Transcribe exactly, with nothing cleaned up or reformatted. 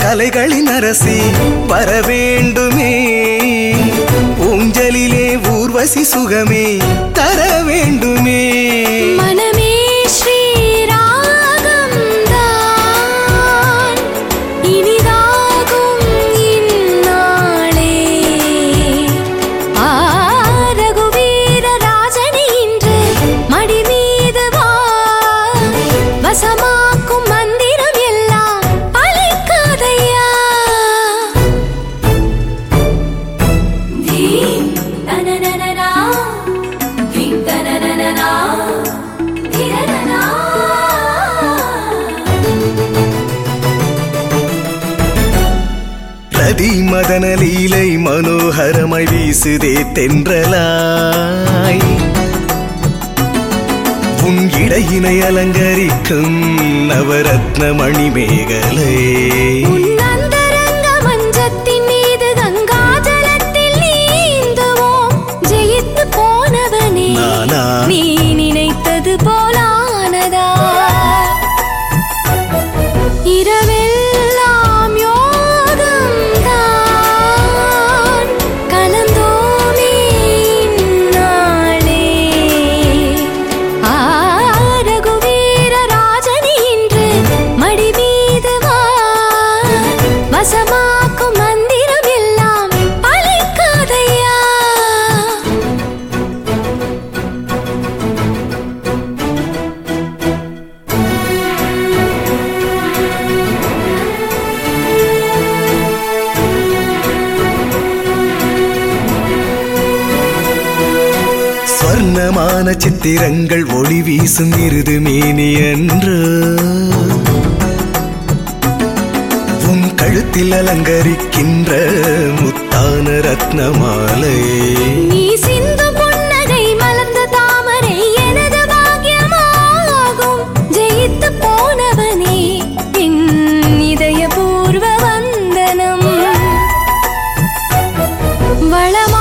கலைகளின் அரசி வர வேண்டுமே, ஊஞ்சலிலே ஊர்வசி சுகமே தர வேண்டுமே. மனமே ஸ்ரீராகம் தான் இனிதாகும் இந்நாளே. ஆ ரகுவீர ராஜனே இன்று மடி மீது வா, வசமாக்கும் மந்திரம் எல்லாம் பலிக்காதையா. Theme தனனனனா theme தனனனனா திரனனா. ரதி மதன லீலை மனோகரமாய் வீசுதே தென்றலாய், உன் இடையினை அலங்கரிக்கும் நவரத்ன மணிமேகலை. உன்னந்தரங்க மஞ்சத்தின் மீது கங்காஜலத்தில் நீந்துவோம், ஜெயித்து போனவனே நானா? நீ நினைத்தது போலானதா? இரவெல்லாம் யோகம்தான் கலந்தோமே இந்நாளே. ஆ ரகுவீர ராஜனே இன்று மடி மீது வா, வசமாக்கும் மந்திரம் எல்லாம் பலிக்காதையா. ஸ்வர்ணமான சித்திரங்கள் ஒளி வீசும் இருது மேனி என்று, உன் கழுத்தில் அலங்கரிக்கின்ற முத்தான ரத்னமாலை. நீ சிந்தும் புன்னகை மலர்ந்த தாமரை எனது பாக்கியமாகும், ஜெயித்து போனவனே என் இதய பூர்வ வந்தனம். வளமா